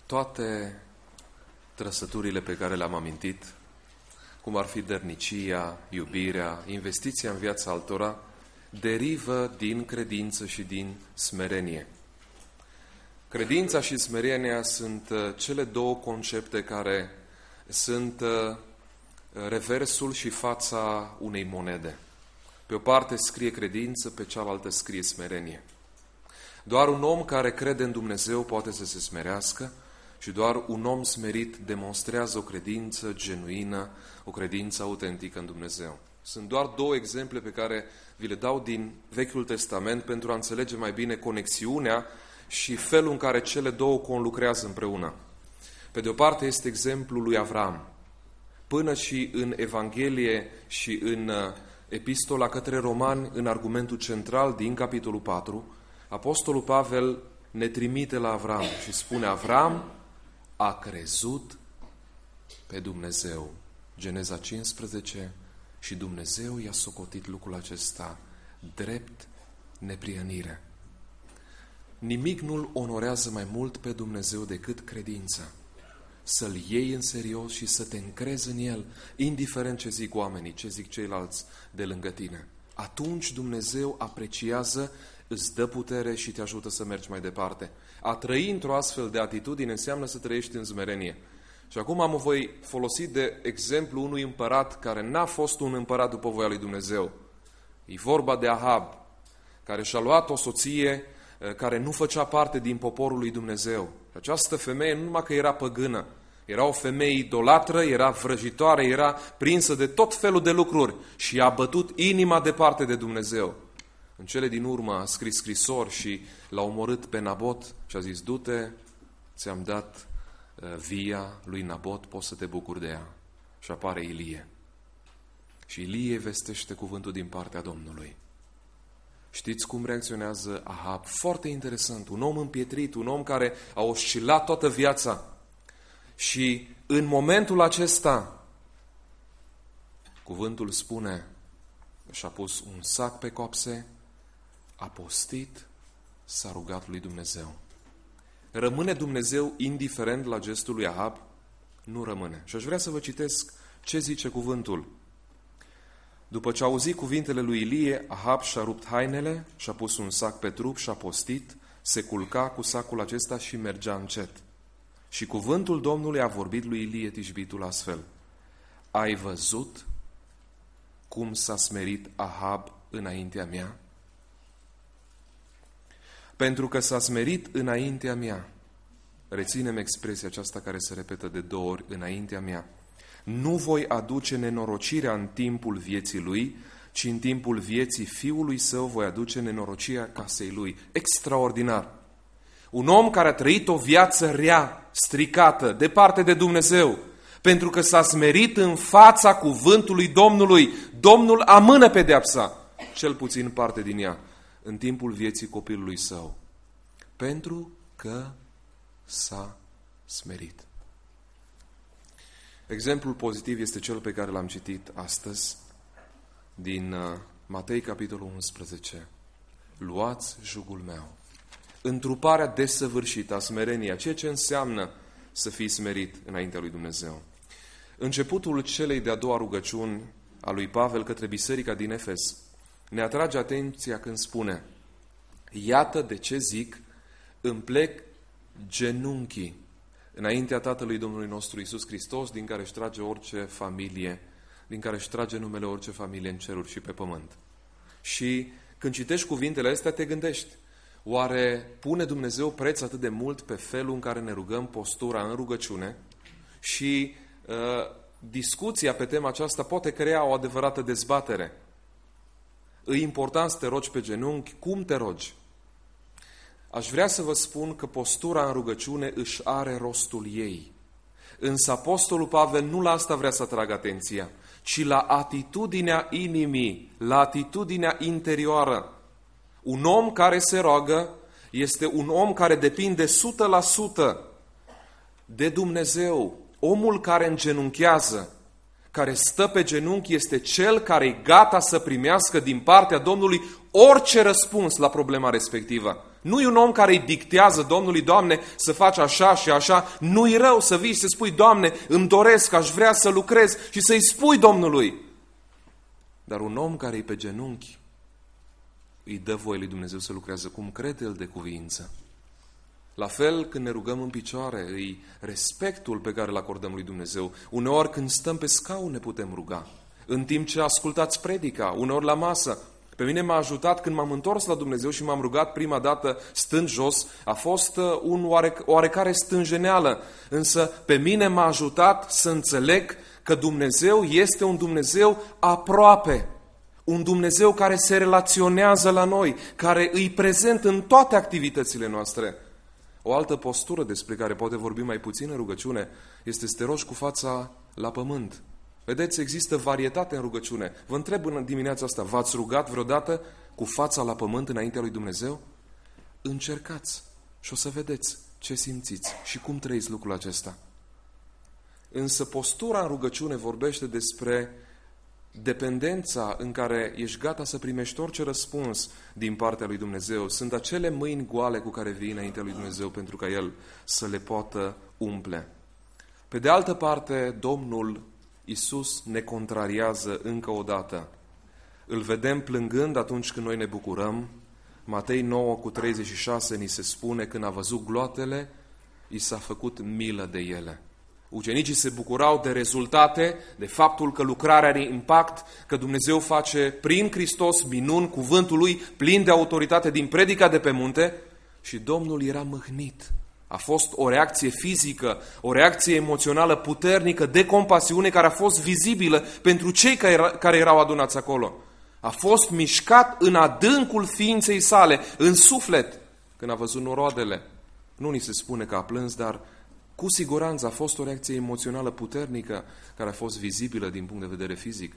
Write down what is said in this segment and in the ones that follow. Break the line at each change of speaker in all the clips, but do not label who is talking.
Toate trăsăturile pe care le-am amintit, cum ar fi dărnicia, iubirea, investiția în viața altora, derivă din credință și din smerenie. Credința și smerenia sunt cele două concepte care sunt reversul și fața unei monede. Pe o parte scrie credință, pe cealaltă scrie smerenie. Doar un om care crede în Dumnezeu poate să se smerească și doar un om smerit demonstrează o credință genuină, o credință autentică în Dumnezeu. Sunt doar două exemple pe care vi le dau din Vechiul Testament pentru a înțelege mai bine conexiunea și felul în care cele două conlucrează împreună. Pe de o parte este exemplul lui Avram. Până și în Evanghelie și în Epistola către Romani, în argumentul central din capitolul 4, Apostolul Pavel ne trimite la Avram și spune: Avram a crezut pe Dumnezeu. Geneza 15, și Dumnezeu i-a socotit lucrul acesta drept neprihănire. Nimic nu-L onorează mai mult pe Dumnezeu decât credința. Să-L iei în serios și să te încrezi în El, indiferent ce zic oamenii, ce zic ceilalți de lângă tine. Atunci Dumnezeu apreciază, îți dă putere și te ajută să mergi mai departe. A trăi într-o astfel de atitudine înseamnă să trăiești în smerenie. Și acum mă voi folosi de exemplu unui împărat care n-a fost un împărat după voia lui Dumnezeu. E vorba de Ahab, care și-a luat o soție care nu făcea parte din poporul lui Dumnezeu. Această femeie nu numai că era păgână, era o femeie idolatră, era vrăjitoare, era prinsă de tot felul de lucruri și a bătut inima departe de Dumnezeu. În cele din urmă a scris scrisori și l-a omorât pe Nabot și a zis: du-te, ți-am dat via lui Nabot, poți să te bucuri de ea. Și apare Ilie. Și Ilie vestește cuvântul din partea Domnului. Știți cum reacționează Ahab? Foarte interesant. Un om împietrit, un om care a oscilat toată viața. Și în momentul acesta, cuvântul spune, și-a pus un sac pe coapse, a postit, s-a rugat lui Dumnezeu. Rămâne Dumnezeu indiferent la gestul lui Ahab? Nu rămâne. Și aș vrea să vă citesc ce zice cuvântul. După ce a auzit cuvintele lui Ilie, Ahab și-a rupt hainele, și-a pus un sac pe trup și-a postit, se culca cu sacul acesta și mergea încet. Și cuvântul Domnului a vorbit lui Ilie Tishbitul astfel: ai văzut cum s-a smerit Ahab înaintea mea? Pentru că s-a smerit înaintea mea. Reținem expresia aceasta care se repetă de 2 ori: înaintea mea. Nu voi aduce nenorocirea în timpul vieții lui, ci în timpul vieții fiului său voi aduce nenorocirea casei lui. Extraordinar! Un om care a trăit o viață rea, stricată, departe de Dumnezeu, pentru că s-a smerit în fața cuvântului Domnului, Domnul amână pedeapsa, cel puțin parte din ea, în timpul vieții copilului său, pentru că s-a smerit. Exemplul pozitiv este cel pe care l-am citit astăzi din Matei, capitolul 11. Luați jugul meu. Întruparea desăvârșită a smereniei, ceea ce înseamnă să fii smerit înaintea lui Dumnezeu. Începutul celei de-a doua rugăciuni a lui Pavel către biserica din Efes ne atrage atenția când spune: iată de ce zic, îmi plec genunchii înaintea Tatălui Domnului nostru Iisus Hristos, din care își trage orice familie, din care își trage numele orice familie în ceruri și pe pământ. Și când citești cuvintele astea, te gândești: oare pune Dumnezeu preț atât de mult pe felul în care ne rugăm, postura în rugăciune? Și discuția pe tema aceasta poate crea o adevărată dezbatere. E important să te rogi pe genunchi? Cum te rogi? Aș vrea să vă spun că postura în rugăciune își are rostul ei. Însă Apostolul Pavel nu la asta vrea să atragă atenția, ci la atitudinea inimii, la atitudinea interioară. Un om care se roagă este un om care depinde 100% de Dumnezeu. Omul care îngenunchează, care stă pe genunchi este cel care e gata să primească din partea Domnului orice răspuns la problema respectivă. Nu e un om care îi dictează Domnului: Doamne, să faci așa și așa. Nu-i rău să vii și să spui: Doamne, îmi doresc, aș vrea să lucrez, și să-i spui Domnului. Dar un om care e pe genunchi îi dă voie lui Dumnezeu să lucreze cum crede el de cuviință. La fel, când ne rugăm în picioare, îi respectul pe care îl acordăm lui Dumnezeu. Uneori când stăm pe scaun ne putem ruga, în timp ce ascultați predica, uneori la masă. Pe mine m-a ajutat când m-am întors la Dumnezeu și m-am rugat prima dată stând jos. A fost oarecare stânjeneală, însă pe mine m-a ajutat să înțeleg că Dumnezeu este un Dumnezeu aproape. Un Dumnezeu care se relaționează la noi, care îi prezent în toate activitățile noastre. O altă postură despre care poate vorbi mai puțin în rugăciune este să te rogi cu fața la pământ. Vedeți, există varietate în rugăciune. Vă întreb în dimineața asta, v-ați rugat vreodată cu fața la pământ înaintea lui Dumnezeu? Încercați și o să vedeți ce simțiți și cum trăiți lucrul acesta. Însă postura în rugăciune vorbește despre dependența în care ești gata să primești orice răspuns din partea lui Dumnezeu. Sunt acele mâini goale cu care vii înaintea lui Dumnezeu pentru ca El să le poată umple. Pe de altă parte, Domnul Iisus ne contrariază încă o dată. Îl vedem plângând atunci când noi ne bucurăm. Matei 9:36 ni se spune: când a văzut gloatele, i s-a făcut milă de ele. Ucenicii se bucurau de rezultate, de faptul că lucrarea are impact, că Dumnezeu face prin Hristos minuni, cuvântul Lui plin de autoritate din predica de pe munte, și Domnul era mâhnit. A fost o reacție fizică, o reacție emoțională puternică, de compasiune, care a fost vizibilă pentru cei care erau adunați acolo. A fost mișcat în adâncul ființei sale, în suflet, când a văzut noroadele. Nu ni se spune că a plâns, dar cu siguranță a fost o reacție emoțională puternică care a fost vizibilă din punct de vedere fizic.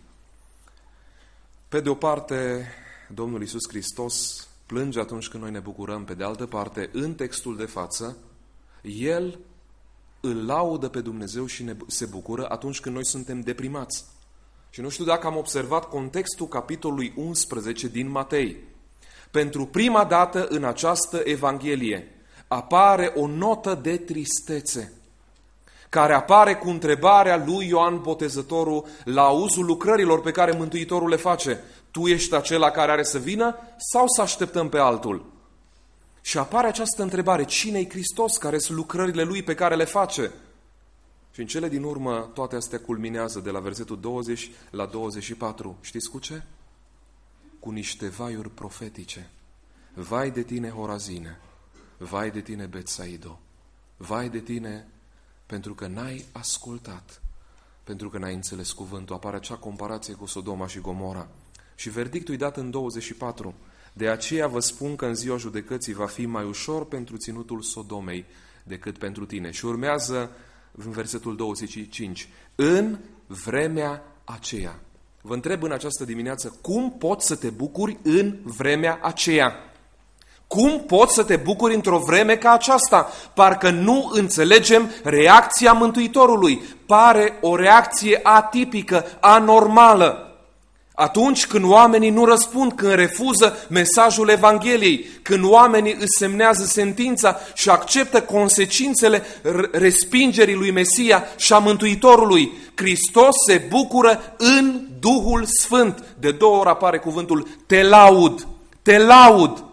Pe de o parte, Domnul Iisus Hristos plânge atunci când noi ne bucurăm. Pe de altă parte, în textul de față, El îl laudă pe Dumnezeu și se bucură atunci când noi suntem deprimați. Și nu știu dacă am observat contextul capitolului 11 din Matei. Pentru prima dată în această Evanghelie apare o notă de tristețe, care apare cu întrebarea lui Ioan Botezătorul la auzul lucrărilor pe care Mântuitorul le face: tu ești acela care are să vină sau să așteptăm pe altul? Și apare această întrebare: cine-i Hristos? Care sunt lucrările Lui pe care le face? Și în cele din urmă toate astea culminează de la versetul 20 la 24. Știți cu ce? Cu niște vaiuri profetice. Vai de tine, Horazine! Vai de tine, Betsaido! Vai de tine, pentru că n-ai ascultat, pentru că n-ai înțeles cuvântul. Apare acea comparație cu Sodoma și Gomora. Și verdictul e dat în 24. De aceea vă spun că în ziua judecății va fi mai ușor pentru ținutul Sodomei decât pentru tine. Și urmează în versetul 25. În vremea aceea. Vă întreb în această dimineață, cum poți să te bucuri în vremea aceea? Cum poți să te bucuri într-o vreme ca aceasta? Parcă nu înțelegem reacția Mântuitorului. Pare o reacție atipică, anormală. Atunci când oamenii nu răspund, când refuză mesajul Evangheliei, când oamenii își semnează sentința și acceptă consecințele respingerii lui Mesia și a Mântuitorului, Hristos se bucură în Duhul Sfânt. De 2 ori apare cuvântul te laud, te laud.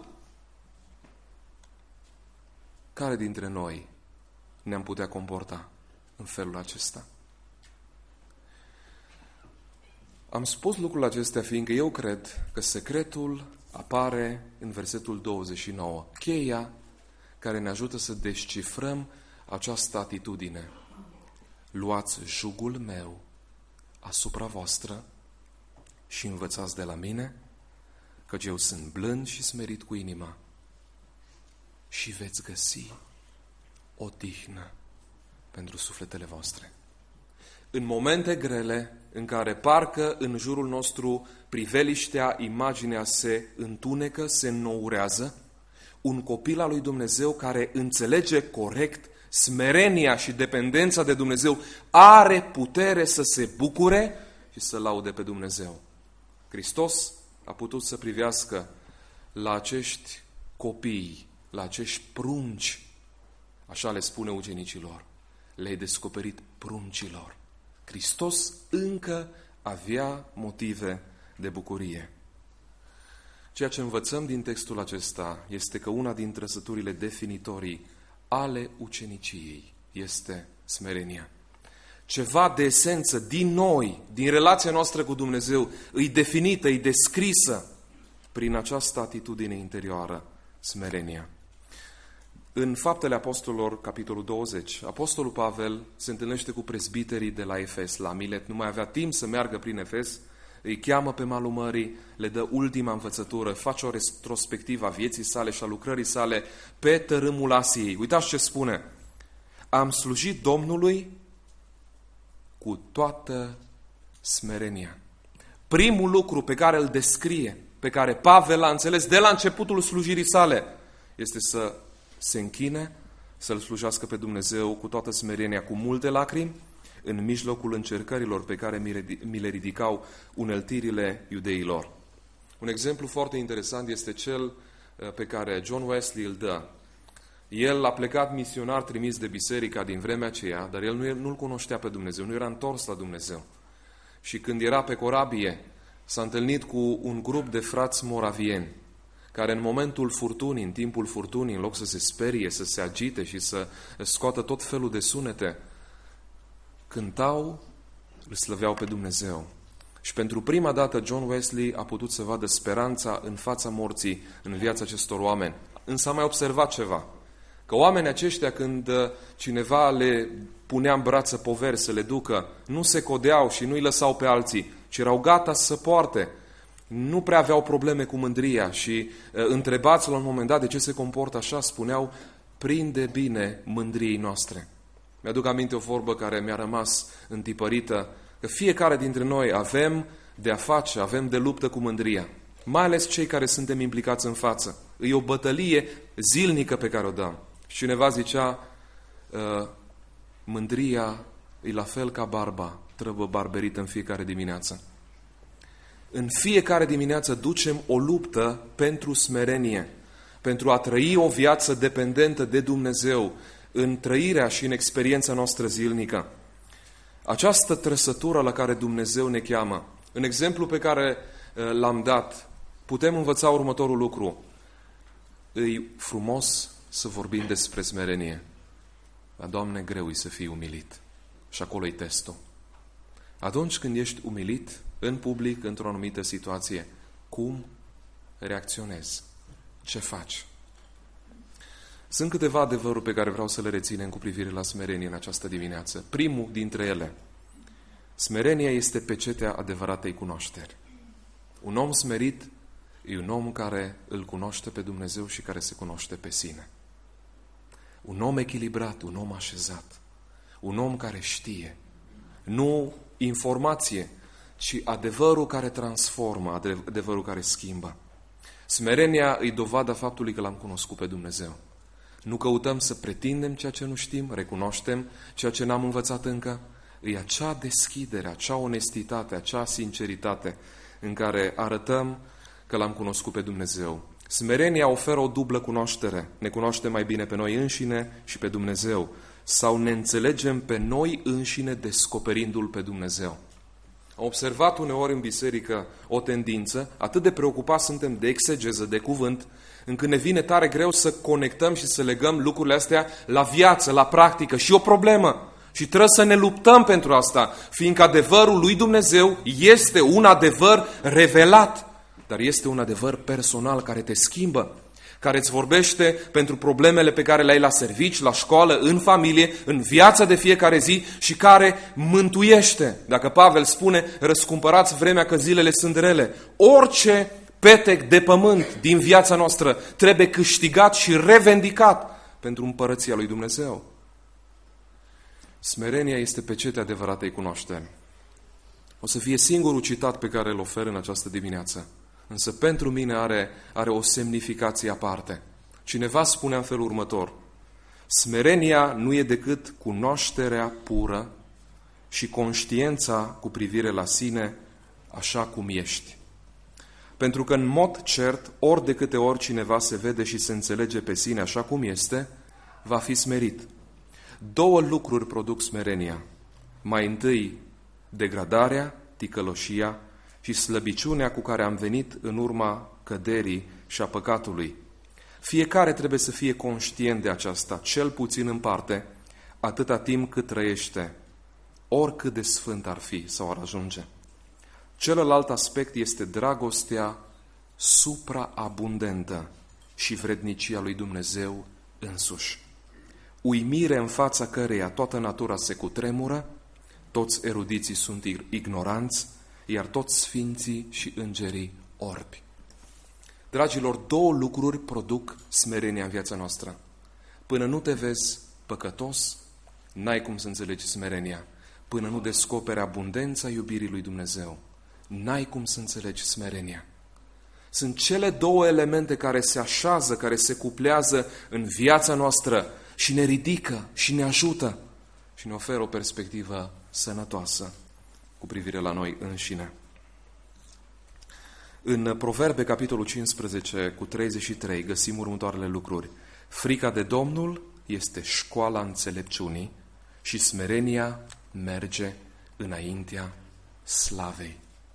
Care dintre noi ne-am putea comporta în felul acesta? Am spus lucrul acestea fiindcă eu cred că secretul apare în versetul 29. Cheia care ne ajută să descifrăm această atitudine. Luați jugul meu asupra voastră și învățați de la mine, căci eu sunt blând și smerit cu inima, și veți găsi odihnă pentru sufletele voastre. În momente grele, în care parcă în jurul nostru priveliștea, imaginea se întunecă, se înnourează, un copil al lui Dumnezeu care înțelege corect smerenia și dependența de Dumnezeu are putere să se bucure și să laude pe Dumnezeu. Hristos a putut să privească la acești copii, la acești prunci, așa le spune ucenicilor, le-ai descoperit pruncilor. Hristos încă avea motive de bucurie. Ceea ce învățăm din textul acesta este că una din trăsăturile definitorii ale uceniciei este smerenia. Ceva de esență din noi, din relația noastră cu Dumnezeu, îi definită, îi descrisă prin această atitudine interioară, smerenia. În Faptele Apostolilor, capitolul 20, Apostolul Pavel se întâlnește cu prezbiterii de la Efes, la Milet. Nu mai avea timp să meargă prin Efes, îi cheamă pe malul mării, le dă ultima învățătură, face o retrospectivă a vieții sale și a lucrării sale pe tărâmul Asiei. Uitați ce spune. Am slujit Domnului cu toată smerenia. Primul lucru pe care îl descrie, pe care Pavel l-a înțeles de la începutul slujirii sale, este să se închine, să-L slujească pe Dumnezeu cu toată smerenia, cu multe lacrimi, în mijlocul încercărilor pe care mi le ridicau uneltirile iudeilor. Un exemplu foarte interesant este cel pe care John Wesley îl dă. El a plecat misionar trimis de biserica din vremea aceea, dar el nu-L cunoștea pe Dumnezeu, nu era întors la Dumnezeu. Și când era pe corabie, s-a întâlnit cu un grup de frați moravieni, care în momentul furtunii, în timpul furtunii, în loc să se sperie, să se agite și să scoată tot felul de sunete, cântau, îl slăveau pe Dumnezeu. Și pentru prima dată John Wesley a putut să vadă speranța în fața morții în viața acestor oameni. Însă a mai observat ceva, că oamenii aceștia, când cineva le punea în brață poveri să le ducă, nu se codeau și nu îi lăsau pe alții, ci erau gata să poarte. Nu prea aveau probleme cu mândria și întrebați la un moment dat de ce se comportă așa, spuneau, prinde bine mândriei noastre. Mi-aduc aminte o vorbă care mi-a rămas întipărită, că fiecare dintre noi avem de a face, avem de luptă cu mândria. Mai ales cei care suntem implicați în față. E o bătălie zilnică pe care o dăm. Și cineva zicea, mândria e la fel ca barba, trebuie barberită în fiecare dimineață. În fiecare dimineață ducem o luptă pentru smerenie, pentru a trăi o viață dependentă de Dumnezeu, în trăirea și în experiența noastră zilnică. Această trăsătură la care Dumnezeu ne cheamă, în exemplu pe care l-am dat, putem învăța următorul lucru. E frumos să vorbim despre smerenie, dar, Doamne, greu e să fii umilit. Și acolo e testul. Atunci când ești umilit în public, într-o anumită situație, cum reacționezi? Ce faci? Sunt câteva adevăruri pe care vreau să le reținem cu privire la smerenie în această dimineață. Primul dintre ele, smerenia este pecetea adevăratei cunoașteri. Un om smerit e un om care îl cunoaște pe Dumnezeu și care se cunoaște pe sine. Un om echilibrat, un om așezat, un om care știe, nu informație, ci adevărul care transformă, adevărul care schimbă. Smerenia îi dovada faptului că l-am cunoscut pe Dumnezeu. Nu căutăm să pretindem ceea ce nu știm, recunoaștem ceea ce n-am învățat încă. E acea deschidere, acea onestitate, acea sinceritate în care arătăm că l-am cunoscut pe Dumnezeu. Smerenia oferă o dublă cunoaștere. Ne cunoaștem mai bine pe noi înșine și pe Dumnezeu. Sau ne înțelegem pe noi înșine descoperindu-L pe Dumnezeu. Am observat uneori în biserică o tendință, atât de preocupați suntem de exegeză, de cuvânt, încât ne vine tare greu să conectăm și să legăm lucrurile astea la viață, la practică. Și o problemă. Și trebuie să ne luptăm pentru asta, fiindcă adevărul lui Dumnezeu este un adevăr revelat, dar este un adevăr personal care te schimbă, care îți vorbește pentru problemele pe care le ai la servici, la școală, în familie, în viața de fiecare zi și care mântuiește. Dacă Pavel spune, răscumpărați vremea că zilele sunt rele. Orice petec de pământ din viața noastră trebuie câștigat și revendicat pentru împărăția lui Dumnezeu. Smerenia este pecetea adevăratei cunoașteri. O să fie singurul citat pe care îl ofer în această dimineață. Însă pentru mine are o semnificație aparte. Cineva spunea în felul următor. Smerenia nu e decât cunoașterea pură și conștiința cu privire la sine așa cum ești. Pentru că în mod cert, ori de câte ori cineva se vede și se înțelege pe sine așa cum este, va fi smerit. Două lucruri produc smerenia. Mai întâi, degradarea, ticăloșia și slăbiciunea cu care am venit în urma căderii și a păcatului. Fiecare trebuie să fie conștient de aceasta, cel puțin în parte, atâta timp cât trăiește, oricât de sfânt ar fi sau ar ajunge. Celălalt aspect este dragostea supraabundentă și vrednicia lui Dumnezeu însuși. Uimire în fața căreia toată natura se cutremură, toți erudiții sunt ignoranți, iar toți sfinții și îngerii orbi. Dragilor, două lucruri produc smerenia în viața noastră. Până nu te vezi păcătos, n-ai cum să înțelegi smerenia. Până nu descoperi abundența iubirii lui Dumnezeu, n-ai cum să înțelegi smerenia. Sunt cele două elemente care se așează, care se cuplează în viața noastră și ne ridică și ne ajută și ne oferă o perspectivă sănătoasă cu privire la noi înșine. În Proverbe, capitolul 15, cu 33, găsim următoarele lucruri. Frica de Domnul este școala înțelepciunii și smerenia merge înaintea slavei.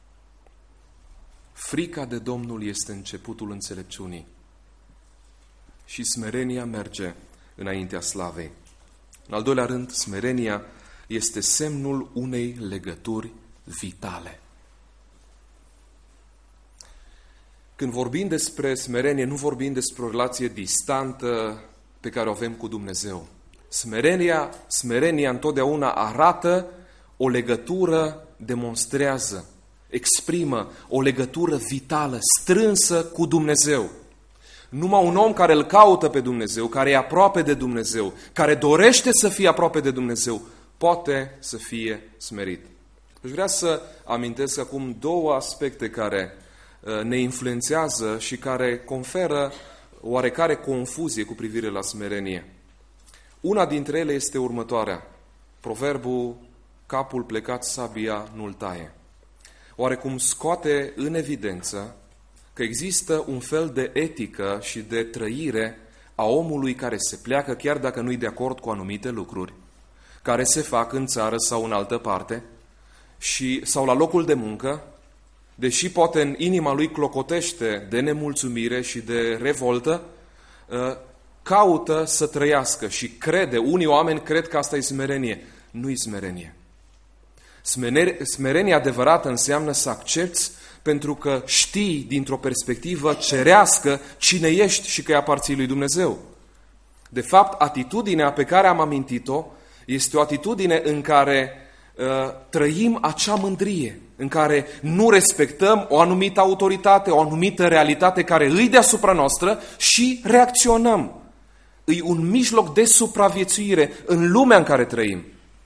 Frica de Domnul este începutul înțelepciunii și smerenia merge înaintea slavei. În al doilea rând, smerenia este semnul unei legături vitale. Când vorbim despre smerenie, nu vorbim despre o relație distantă pe care o avem cu Dumnezeu. Smerenia întotdeauna arată o legătură, demonstrează, exprimă o legătură vitală, strânsă cu Dumnezeu. Numai un om care îl caută pe Dumnezeu, care e aproape de Dumnezeu, care dorește să fie aproape de Dumnezeu, poate să fie smerit. Aș vrea să amintesc acum două aspecte care ne influențează și care conferă oarecare confuzie cu privire la smerenie. Una dintre ele este următoarea. Proverbul, capul plecat, sabia nu-l taie. Oarecum scoate în evidență că există un fel de etică și de trăire a omului care se pleacă, chiar dacă nu-i de acord cu anumite lucruri, care se fac în țară sau în altă parte, sau la locul de muncă, deși poate în inima lui clocotește de nemulțumire și de revoltă, caută să trăiască și crede, unii oameni cred că asta e smerenie. Nu-i smerenie. Smerenia adevărată înseamnă să accepți pentru că știi dintr-o perspectivă cerească cine ești și că îi aparții lui Dumnezeu. De fapt, atitudinea pe care am amintit-o este o atitudine în care trăim acea mândrie, în care nu respectăm o anumită autoritate, o anumită realitate care îi deasupra noastră și reacționăm. E un mijloc de supraviețuire în lumea în care trăim.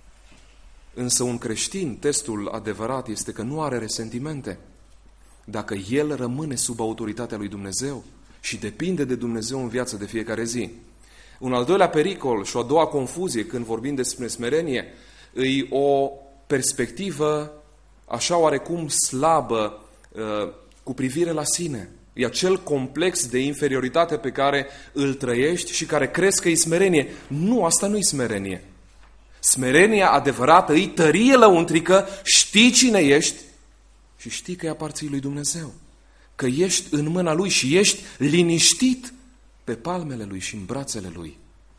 Însă un creștin, testul adevărat este că nu are resentimente. Dacă el rămâne sub autoritatea lui Dumnezeu și depinde de Dumnezeu în viață de fiecare zi. Un al doilea pericol și o a doua confuzie când vorbim despre smerenie e o perspectivă așa oarecum slabă cu privire la sine. E acel complex de inferioritate pe care îl trăiești și care crezi că e smerenie. Nu, asta nu e smerenie. Smerenia adevărată e tărie lăuntrică, știi cine ești și știi că îi aparții lui Dumnezeu. Că ești în mâna Lui și ești liniștit pe palmele Lui și în brațele Lui.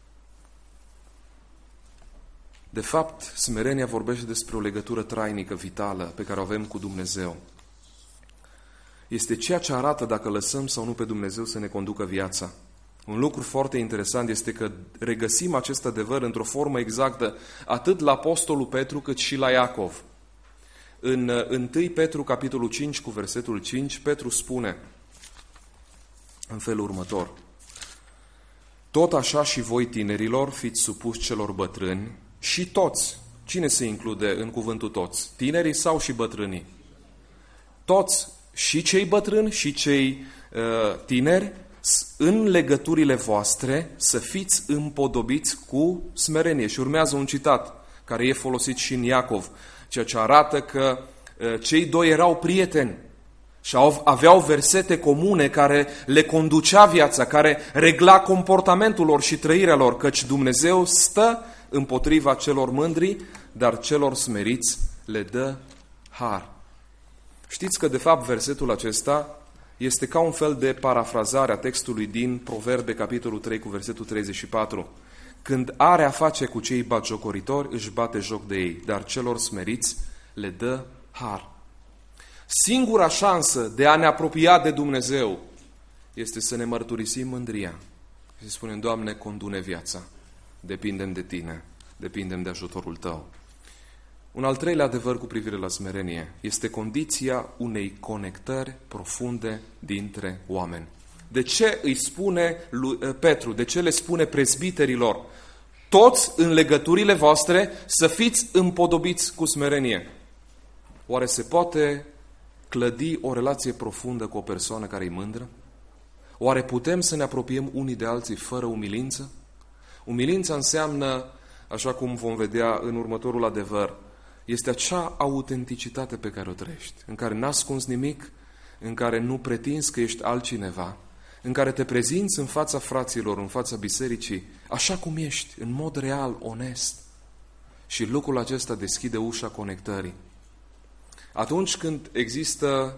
De fapt, smerenia vorbește despre o legătură trainică, vitală, pe care o avem cu Dumnezeu. Este ceea ce arată dacă lăsăm sau nu pe Dumnezeu să ne conducă viața. Un lucru foarte interesant este că regăsim acest adevăr într-o formă exactă atât la apostolul Petru cât și la Iacov. În 1 Petru, capitolul 5, cu versetul 5, Petru spune în felul următor: tot așa și voi, tinerilor, fiți supuși celor bătrâni și toți. Cine se include în cuvântul toți? Tinerii sau și bătrânii? Toți, și cei bătrâni și cei tineri, în legăturile voastre să fiți împodobiți cu smerenie. Și urmează un citat care e folosit și în Iacov, ceea ce arată că cei doi erau prieteni și aveau versete comune care le conducea viața, care regla comportamentul lor și trăirea lor, căci Dumnezeu stă împotriva celor mândri, dar celor smeriți le dă har. Știți că, de fapt, versetul acesta este ca un fel de parafrazare a textului din Proverbe, capitolul 3, cu versetul 34. Când are a face cu cei batjocoritori, își bate joc de ei, dar celor smeriți le dă har. Singura șansă de a ne apropia de Dumnezeu este să ne mărturisim mândria. Și să spunem, Doamne, condu-ne viața, depindem de Tine, depindem de ajutorul Tău. Un al treilea adevăr cu privire la smerenie este condiția unei conectări profunde dintre oameni. De ce îi spune lui Petru, de ce le spune prezbiterilor, toți în legăturile voastre să fiți împodobiți cu smerenie? Oare se poate clădi o relație profundă cu o persoană care e mândră? Oare putem să ne apropiem unii de alții fără umilință? Umilința înseamnă, așa cum vom vedea în următorul adevăr, este acea autenticitate pe care o trăiești, în care n-ascunzi nimic, în care nu pretinzi că ești altcineva, în care te prezinți în fața fraților, în fața bisericii, așa cum ești, în mod real, onest. Și lucrul acesta deschide ușa conectării. Atunci când există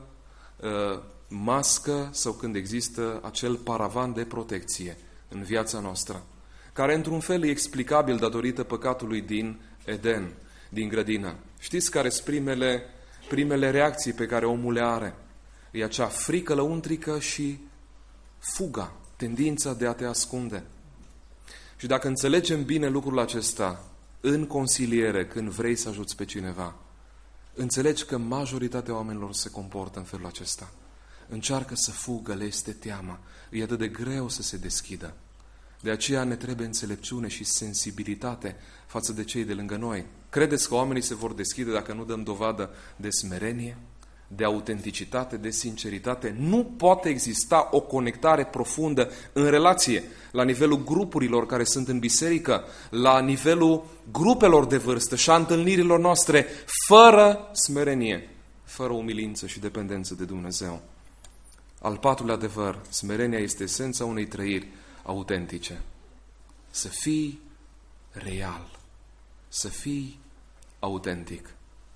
mască sau când există acel paravan de protecție în viața noastră, care într-un fel e explicabil datorită păcatului din Eden, din grădină. Știți care sunt primele reacții pe care omul le are? E acea frică lăuntrică și fuga, tendința de a te ascunde. Și dacă înțelegem bine lucrul acesta în consiliere, când vrei să ajuți pe cineva, înțelegi că majoritatea oamenilor se comportă în felul acesta. Încearcă să fugă, le este teama. E atât de greu să se deschidă. De aceea ne trebuie înțelepciune și sensibilitate față de cei de lângă noi. Credeți că oamenii se vor deschide dacă nu dăm dovadă de smerenie, de autenticitate, de sinceritate? Nu poate exista o conectare profundă în relație, la nivelul grupurilor care sunt în biserică, la nivelul grupelor de vârstă și a întâlnirilor noastre, fără smerenie, fără umilință și dependență de Dumnezeu. Al patrulea adevăr, smerenia este esența unei trăiri autentice. Să fii real, să fii autentic.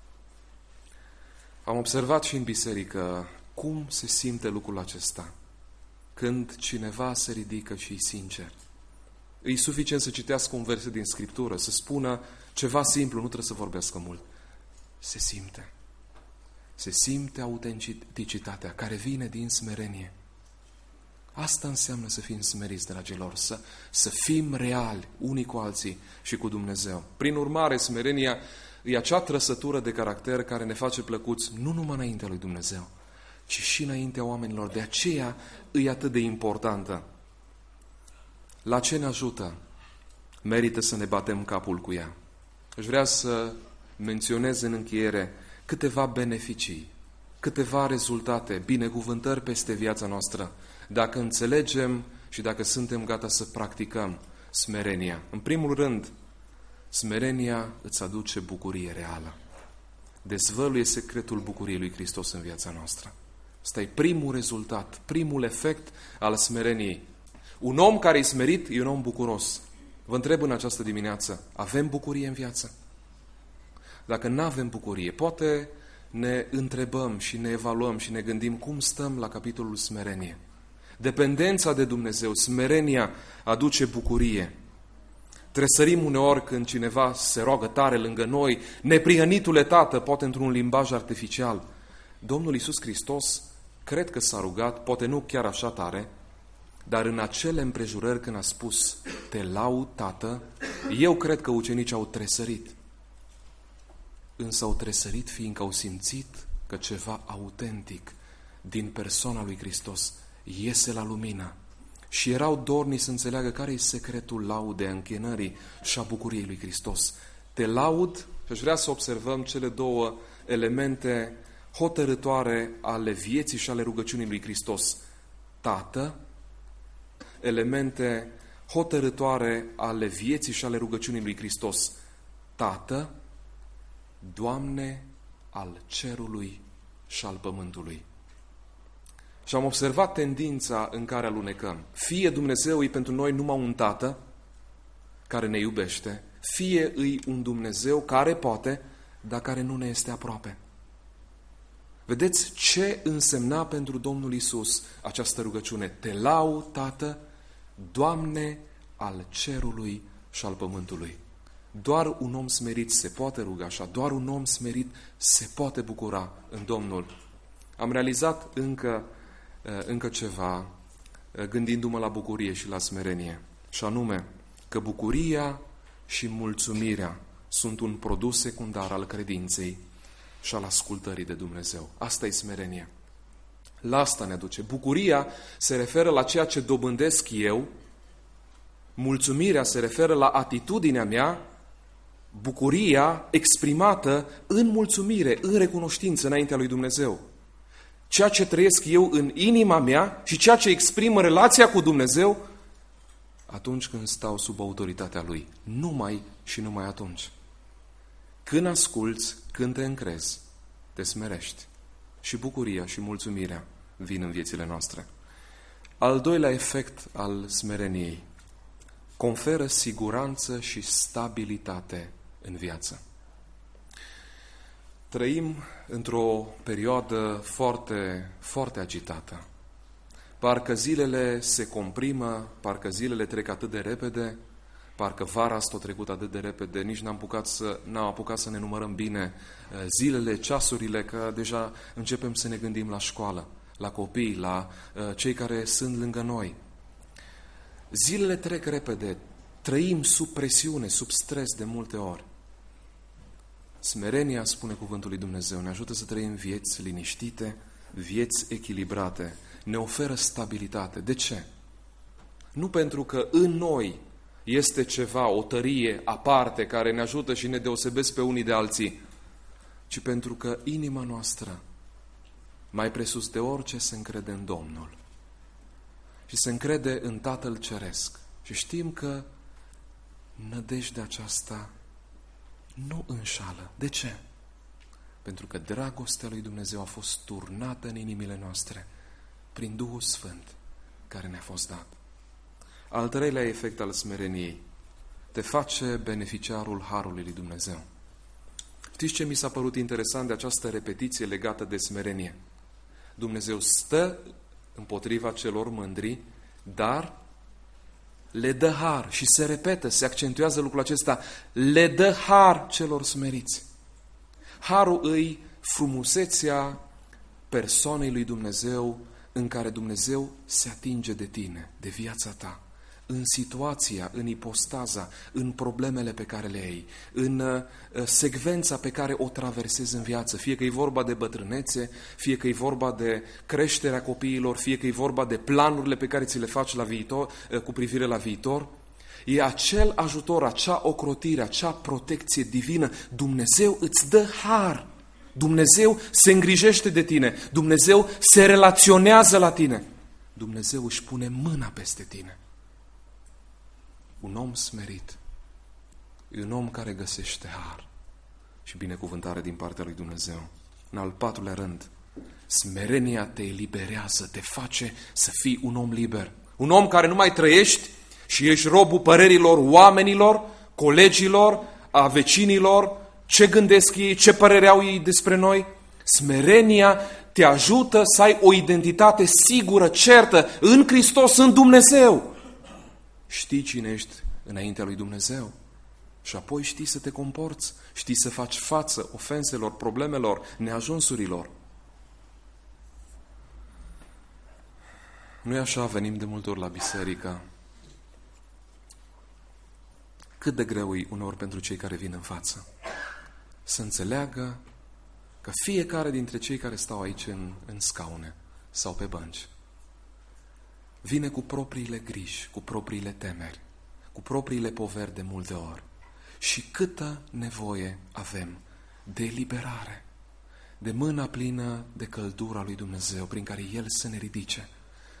Am observat și în biserică cum se simte lucrul acesta când cineva se ridică și e sincer. E suficient să citească un verset din Scriptură, să spună ceva simplu, nu trebuie să vorbească mult. Se simte. Se simte autenticitatea care vine din smerenie. Asta înseamnă să fim smeriți, dragilor, să fim reali unii cu alții și cu Dumnezeu. Prin urmare, smerenia e acea trăsătură de caracter care ne face plăcuți nu numai înaintea lui Dumnezeu, ci și înaintea oamenilor. De aceea e atât de importantă. La ce ne ajută? Merită să ne batem capul cu ea. Aș vrea să menționez în încheiere câteva beneficii, câteva rezultate, binecuvântări peste viața noastră, dacă înțelegem și dacă suntem gata să practicăm smerenia. În primul rând, smerenia îți aduce bucurie reală. Dezvăluie secretul bucuriei lui Hristos în viața noastră. Ăsta e primul rezultat, primul efect al smereniei. Un om care e smerit e un om bucuros. Vă întreb în această dimineață, avem bucurie în viață? Dacă nu avem bucurie, poate ne întrebăm și ne evaluăm și ne gândim cum stăm la capitolul smerenie. Dependența de Dumnezeu, smerenia aduce bucurie. Tresărim uneori când cineva se roagă tare lângă noi, neprihănitule Tată, poate într-un limbaj artificial. Domnul Iisus Hristos, cred că s-a rugat, poate nu chiar așa tare, dar în acele împrejurări când a spus, te laud, Tată, eu cred că ucenicii au tresărit. Însă au tresărit fiindcă au simțit că ceva autentic din persoana lui Hristos iese la lumină și erau dorni să înțeleagă care e secretul laudei, a închinării și a bucuriei lui Hristos. Te laud și aș vrea să observăm cele două elemente hotărâtoare ale vieții și ale rugăciunii lui Hristos. Tată elemente hotărâtoare ale vieții și ale rugăciunii lui Hristos. Tată, Doamne al cerului și al pământului. Și am observat tendința în care alunecăm. Fie Dumnezeu e pentru noi numai un Tată care ne iubește, fie îi un Dumnezeu care poate, dar care nu ne este aproape. Vedeți ce însemna pentru Domnul Iisus această rugăciune? Te laud, Tată, Doamne al cerului și al pământului. Doar un om smerit se poate ruga așa, doar un om smerit se poate bucura în Domnul. Am realizat încă ceva gândindu-mă la bucurie și la smerenie, și anume că bucuria și mulțumirea sunt un produs secundar al credinței și al ascultării de Dumnezeu. Asta e smerenie. La asta ne duce. Bucuria se referă la ceea ce dobândesc eu, mulțumirea se referă la atitudinea mea, bucuria exprimată în mulțumire, în recunoștință înaintea lui Dumnezeu. Ceea ce trăiesc eu în inima mea și ceea ce exprimă relația cu Dumnezeu atunci când stau sub autoritatea Lui. Numai și numai atunci. Când asculți, când te încrezi, te smerești. Și bucuria și mulțumirea vin în viețile noastre. Al doilea efect al smereniei: conferă siguranță și stabilitate în viață. Trăim într-o perioadă foarte, foarte agitată. Parcă zilele se comprimă, parcă zilele trec atât de repede, parcă vara asta a trecut atât de repede, nici n-am apucat să ne numărăm bine zilele, ceasurile, că deja începem să ne gândim la școală, la copii, la cei care sunt lângă noi. Zilele trec repede, trăim sub presiune, sub stres de multe ori. Smerenia, spune cuvântul lui Dumnezeu, ne ajută să trăim vieți liniștite, vieți echilibrate, ne oferă stabilitate. De ce? Nu pentru că în noi este ceva, o tărie aparte care ne ajută și ne deosebesc pe unii de alții, ci pentru că inima noastră, mai presus de orice, se încrede în Domnul și se încrede în Tatăl Ceresc. Și știm că nădejdea aceasta nu înșală. De ce? Pentru că dragostea lui Dumnezeu a fost turnată în inimile noastre prin Duhul Sfânt care ne-a fost dat. Al treilea efect al smereniei: te face beneficiarul harului lui Dumnezeu. Știți ce mi s-a părut interesant de această repetiție legată de smerenie? Dumnezeu stă împotriva celor mândri, dar le dă har. Și se repetă, se accentuează lucrul acesta: le dă har celor smeriți. Harul îi frumusețea persoanei lui Dumnezeu, în care Dumnezeu se atinge de tine, de viața ta, în situația, în ipostaza, în problemele pe care le ai, în secvența pe care o traversezi în viață, fie că e vorba de bătrânețe, fie că e vorba de creșterea copiilor, fie că e vorba de planurile pe care ți le faci la viitor, cu privire la viitor. E acel ajutor, acea ocrotire, acea protecție divină. Dumnezeu îți dă har. Dumnezeu se îngrijește de tine. Dumnezeu se relaționează la tine. Dumnezeu își pune mâna peste tine. Un om smerit e un om care găsește har și binecuvântare din partea lui Dumnezeu. În al patrulea rând, smerenia te eliberează, te face să fii un om liber. Un om care nu mai trăiești și ești robul părerilor oamenilor, colegilor, a vecinilor, ce gândesc ei, ce părere au ei despre noi. Smerenia te ajută să ai o identitate sigură, certă, în Hristos, în Dumnezeu. Știi cine ești înaintea lui Dumnezeu și apoi știi să te comporți, știi să faci față ofenselor, problemelor, neajunsurilor. Nu-i așa, venim de multe ori la biserică. Cât de greu e uneori pentru cei care vin în față să înțeleagă că fiecare dintre cei care stau aici în scaune sau pe bănci vine cu propriile griji, cu propriile temeri, cu propriile poveri de multe ori. Și câtă nevoie avem de eliberare, de mâna plină de căldura lui Dumnezeu, prin care El să ne ridice,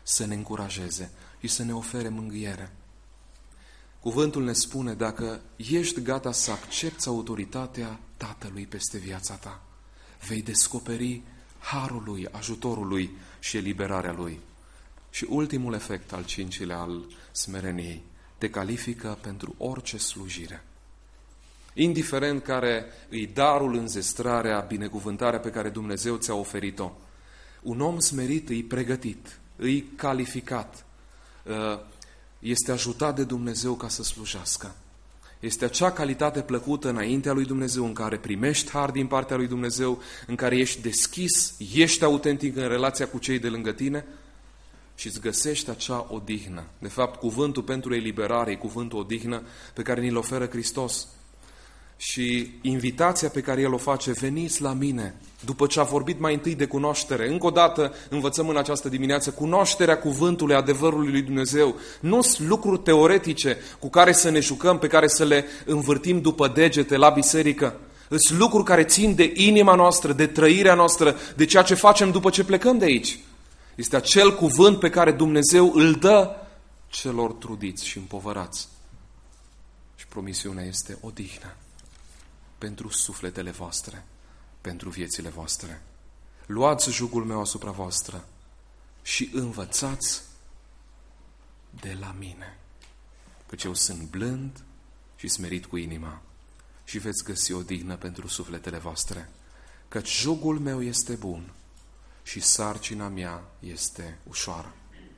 să ne încurajeze și să ne ofere mângâiere. Cuvântul ne spune, dacă ești gata să accepți autoritatea Tatălui peste viața ta, vei descoperi harul Lui, ajutorul Lui și eliberarea Lui. Și ultimul efect, al cincilea, al smereniei, te califică pentru orice slujire. Indiferent care îi darul, înzestrarea, binecuvântarea pe care Dumnezeu ți-a oferit-o, un om smerit îi pregătit, îi calificat, este ajutat de Dumnezeu ca să slujească. Este acea calitate plăcută înaintea lui Dumnezeu, în care primești har din partea lui Dumnezeu, în care ești deschis, ești autentic în relația cu cei de lângă tine și îți găsești acea odihnă. De fapt, cuvântul pentru eliberare e cuvântul odihnă pe care ni-l oferă Hristos. Și invitația pe care El o face, veniți la mine, după ce a vorbit mai întâi de cunoaștere. Încă o dată învățăm în această dimineață cunoașterea cuvântului, adevărului lui Dumnezeu. Nu sunt lucruri teoretice cu care să ne jucăm, pe care să le învârtim după degete la biserică. Sunt lucruri care țin de inima noastră, de trăirea noastră, de ceea ce facem după ce plecăm de aici. Este acel cuvânt pe care Dumnezeu îl dă celor trudiți și împovărați. Și promisiunea este odihnă pentru sufletele voastre, pentru viețile voastre. Luați jugul meu asupra voastră și învățați de la mine, căci eu sunt blând și smerit cu inima, și veți găsi odihnă pentru sufletele voastre, căci jugul meu este bun și sarcina mea este ușoară.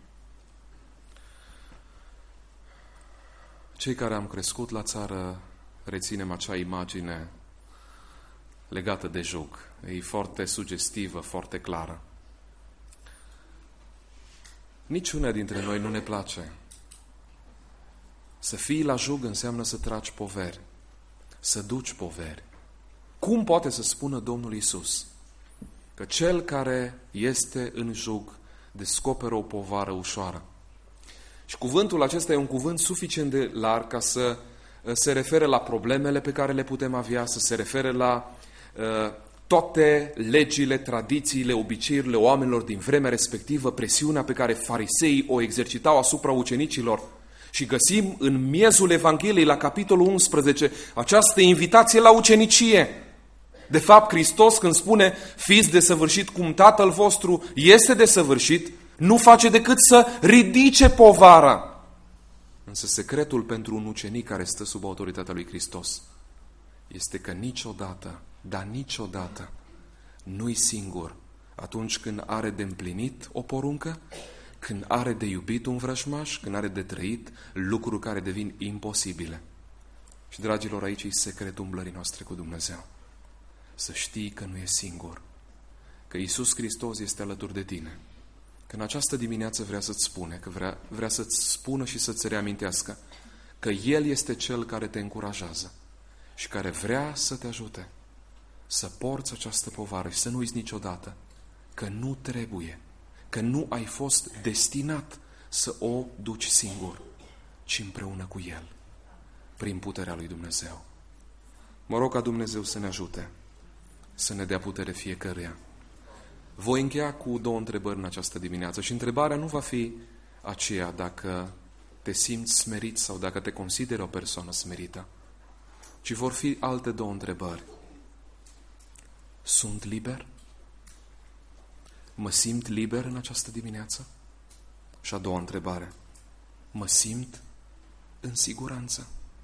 Cei care am crescut la țară reținem acea imagine legată de jug. E foarte sugestivă, foarte clară. Niciuna dintre noi nu ne place. Să fii la jug înseamnă să tragi poveri, să duci poveri. Cum poate să spună Domnul Iisus că cel care este în jug descoperă o povară ușoară? Și cuvântul acesta e un cuvânt suficient de larg ca să se refere la problemele pe care le putem avea, să se refere la toate legile, tradițiile, obiceiurile oamenilor din vremea respectivă, presiunea pe care fariseii o exercitau asupra ucenicilor. Și găsim în miezul Evangheliei, la capitolul 11, această invitație la ucenicie. De fapt, Hristos, când spune fiți desăvârșit cum Tatăl vostru este desăvârșit, nu face decât să ridice povara. Însă secretul pentru un ucenic care stă sub autoritatea lui Hristos este că niciodată, dar niciodată, nu-i singur atunci când are de împlinit o poruncă, când are de iubit un vrăjmaș, când are de trăit lucruri care devin imposibile. Și, dragilor, aici e secretul umblării noastre cu Dumnezeu. Să știi că nu e singur, că Iisus Hristos este alături de tine, că în această dimineață vrea să-ți spune, că vrea să-ți spună și să-ți reamintească că El este Cel care te încurajează și care vrea să te ajute să porți această povară și să nu uiți niciodată că nu trebuie, că nu ai fost destinat să o duci singur, ci împreună cu El, prin puterea lui Dumnezeu. Mă rog ca Dumnezeu să ne ajute, să ne dea putere fiecăruia. Voi încheia cu 2 întrebări în această dimineață și întrebarea nu va fi aceea dacă te simți smerit sau dacă te consideri o persoană smerită, ci vor fi alte 2 întrebări. Sunt liber? Mă simt liber în această dimineață? Și a 2-a întrebare. Mă simt în siguranță?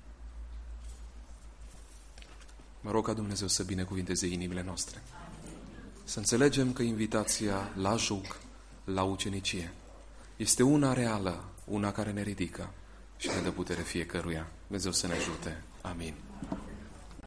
Mă rog ca Dumnezeu să binecuvinteze inimile noastre. Să înțelegem că invitația la jug, la ucenicie, este una reală, una care ne ridică și ne dă putere fiecăruia. Dumnezeu să ne ajute. Amin.